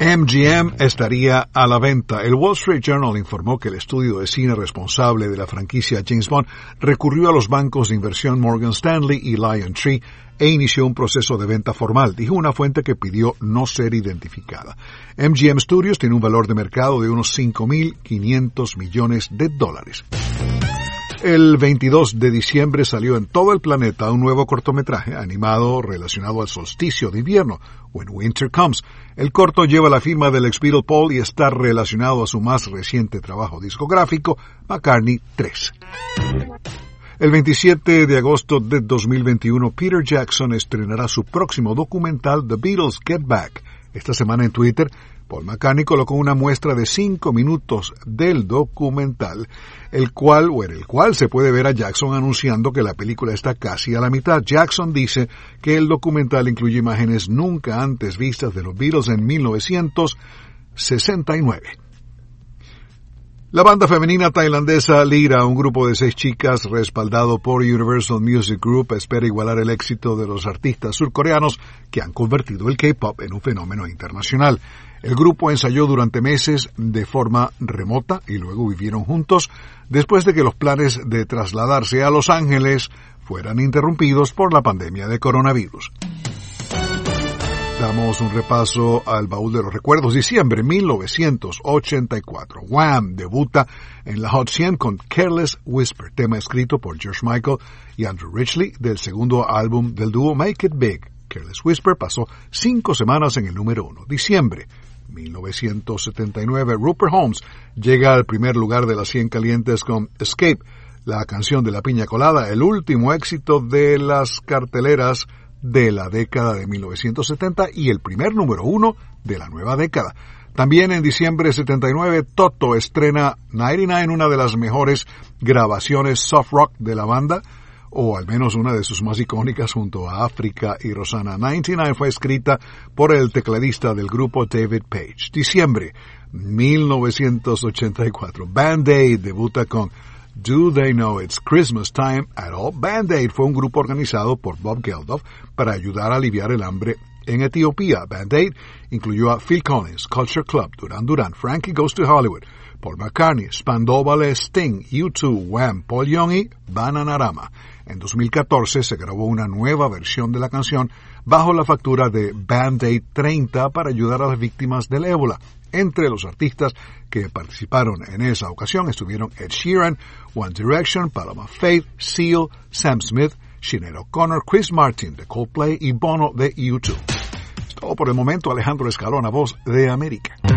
MGM estaría a la venta. El Wall Street Journal informó que el estudio de cine responsable de la franquicia James Bond recurrió a los bancos de inversión Morgan Stanley y LionTree e inició un proceso de venta formal, dijo una fuente que pidió no ser identificada. MGM Studios tiene un valor de mercado de unos $5.500 millones. El 22 de diciembre salió en todo el planeta un nuevo cortometraje animado relacionado al solsticio de invierno, When Winter Comes. El corto lleva la firma del ex Beatle Paul y está relacionado a su más reciente trabajo discográfico, McCartney 3. El 27 de agosto de 2021, Peter Jackson estrenará su próximo documental, The Beatles Get Back. Esta semana en Twitter, Paul McCartney colocó una muestra de 5 minutos del documental, en el cual se puede ver a Jackson anunciando que la película está casi a la mitad. Jackson dice que el documental incluye imágenes nunca antes vistas de los Beatles en 1969. La banda femenina tailandesa Lira, un grupo de 6 chicas respaldado por Universal Music Group, espera igualar el éxito de los artistas surcoreanos que han convertido el K-pop en un fenómeno internacional. El grupo ensayó durante meses de forma remota y luego vivieron juntos después de que los planes de trasladarse a Los Ángeles fueran interrumpidos por la pandemia de coronavirus. Damos un repaso al baúl de los recuerdos. Diciembre 1984. Wham! Debuta en la Hot 100 con Careless Whisper, tema escrito por George Michael y Andrew Ridgeley del segundo álbum del dúo Make It Big. Careless Whisper pasó 5 semanas en el número 1. Diciembre 1979. Rupert Holmes llega al primer lugar de las 100 calientes con Escape, la canción de la piña colada, el último éxito de las carteleras de la década de 1970 y el primer número 1 de la nueva década. También en diciembre de 79, Toto estrena 99, una de las mejores grabaciones soft rock de la banda, o al menos una de sus más icónicas junto a África y Rosanna. 99 fue escrita por el tecladista del grupo David Page. Diciembre 1984, Band Aid debuta con Do They Know It's Christmas Time at All? Band Aid fue un grupo organizado por Bob Geldof para ayudar a aliviar el hambre en Etiopía. Band Aid incluyó a Phil Collins, Culture Club, Duran Duran, Frankie Goes to Hollywood, Paul McCartney, Spandau Ballet, Sting, U2, Wham, Paul Young y Bananarama. En 2014 se grabó una nueva versión de la canción bajo la factura de Band Aid 30 para ayudar a las víctimas del ébola. Entre los artistas que participaron en esa ocasión estuvieron Ed Sheeran, One Direction, Paloma Faith, Seal, Sam Smith, Sinead O'Connor, Chris Martin de Coldplay y Bono de U2. Es todo por el momento. Alejandro Escalona, Voz de América.